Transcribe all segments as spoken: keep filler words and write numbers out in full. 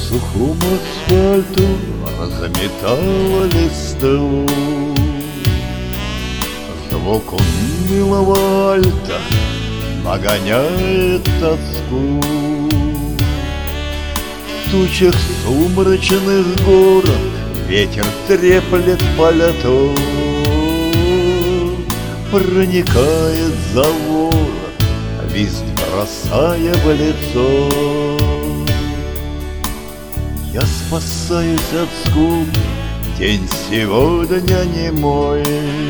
сухому асфальту разметала листву. Звук унылого альта нагоняет тоску. В тучах сумрачных город ветер треплет пальто, проникает за ворот, вист бросая в лицо. Я спасаюсь от скуки, день сегодня не мой.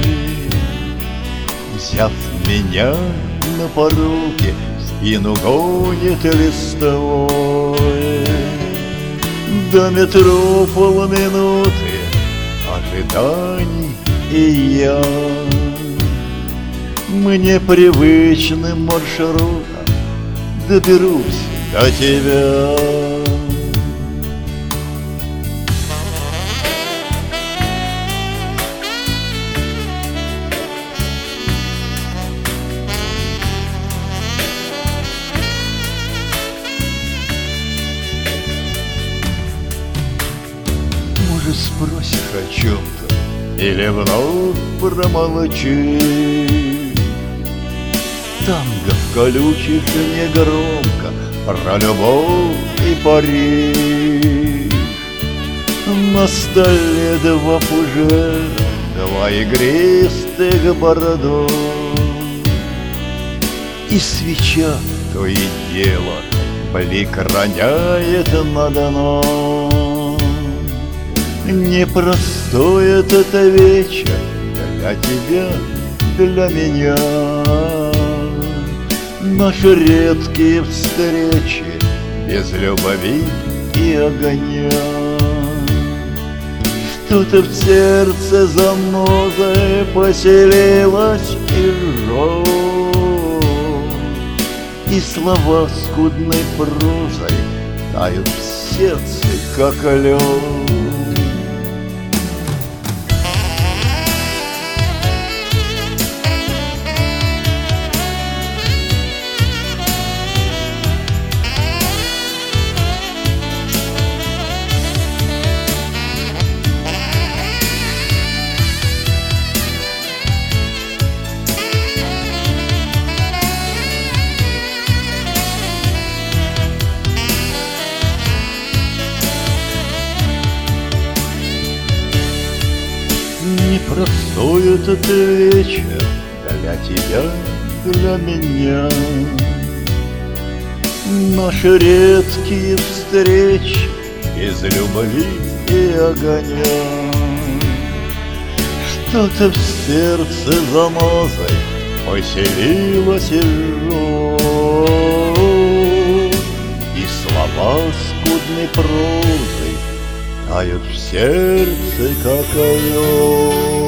Взяв меня на поруки, в спину гонит листовой. До метро полминуты ожиданий, и я мне привычным маршрутом доберусь до тебя. Может, спросишь о чем-то или вновь промолчишь? Танго в колючих негромко про любовь и Париж. На столе два фужера, два игристых бордо, и свеча то и дело блик роняет на дно. Непростой этот вечер для тебя, для меня. Наши редкие встречи без любви и огня. Что-то в сердце занозой поселилось и жжет, и слова скудной прозой тают в сердце, как лед. Непростой этот вечер для тебя, для меня. Наши редкие встречи без любви и огня. Что-то в сердце занозой поселилось и жжет, и слова скудной прозой тают в сердце, как лед.